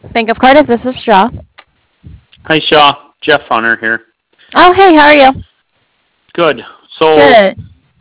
Bank of Cardiff, this is Shaw. Hi, Shaw. Jeff Hunter here. Oh, hey, how are you? Good. So, Good.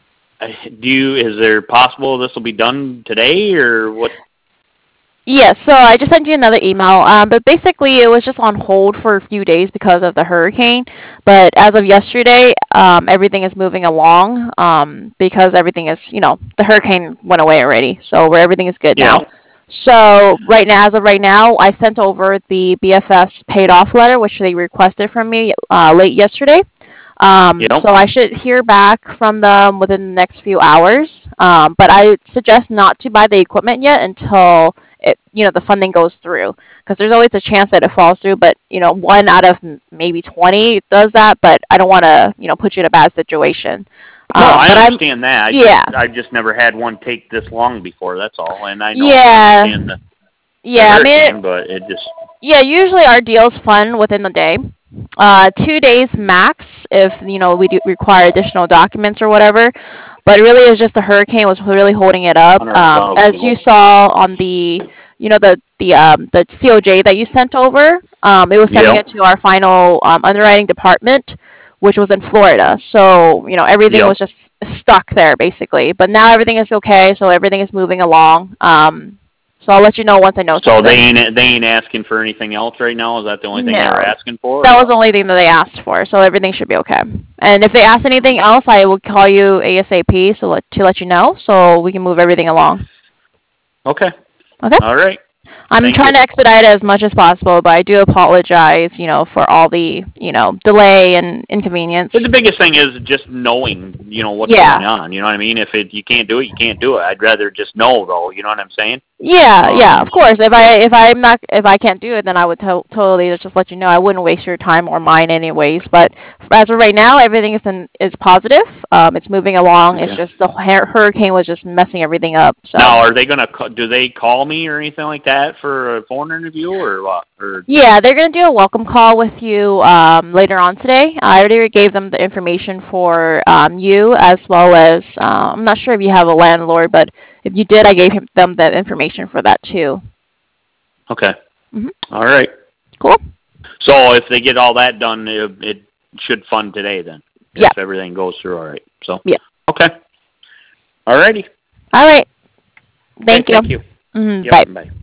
is there possible this will be done today, or what? Yes, so I just sent you another email, but basically it was just on hold for a few days because of the hurricane. But as of yesterday, everything is moving along because everything is, the hurricane went away already, so where everything is good Yeah. now. So as of right now, I sent over the BFS paid off letter, which they requested from me late yesterday. Yep. So I should hear back from them within the next few hours. But I suggest not to buy the equipment yet until the funding goes through, because there's always a chance that it falls through. But one out of maybe 20 does that. But I don't want to put you in a bad situation. No, I but understand that. Yeah. I just never had one take this long before. That's all. And I know Yeah. I understand the Yeah, I mean, hurricane, but it just yeah, usually our deals fund within the day. 2 days max if we do require additional documents or whatever. But really, it's just the hurricane was really holding it up. As you saw on the the COJ that you sent over, it was sending Yep. it to our final underwriting department, which was in Florida. So everything was just stuck there basically. But now everything is okay, so everything is moving along. So I'll let you know once I know So something. they ain't asking for anything else right now. Is that the only thing they No. were asking for? That was the only thing that they asked for, so everything should be okay. And if they ask anything else, I will call you ASAP to let you know, so we can move everything along. Okay. Okay? All right. I'm Thank trying you. to expedite it as much as possible, but I do apologize, for all the, delay and inconvenience. But the biggest thing is just knowing, what's Yeah. going on. You know what I mean? If you can't do it, you can't do it. I'd rather just know, though. You know what I'm saying? Yeah, of course. If I can't do it, then I would totally just let you know. I wouldn't waste your time or mine anyways. But as of right now, everything is positive. It's moving along. It's Okay. just the hurricane was just messing everything up. So Now, are they gonna? Do they call me or anything like that for a phone interview or what? Or yeah, they're gonna do a welcome call with you later on today. I already gave them the information for you, as well as I'm not sure if you have a landlord, but if you did, I gave them that information for that too. okay. Mhm. All right. Cool. So if they get all that done, it should fund today then. Yeah. If everything goes through all right. So Yeah. okay. All righty. All right. Okay, Thank you. thank you. Mm-hmm. Yep. Bye. Bye.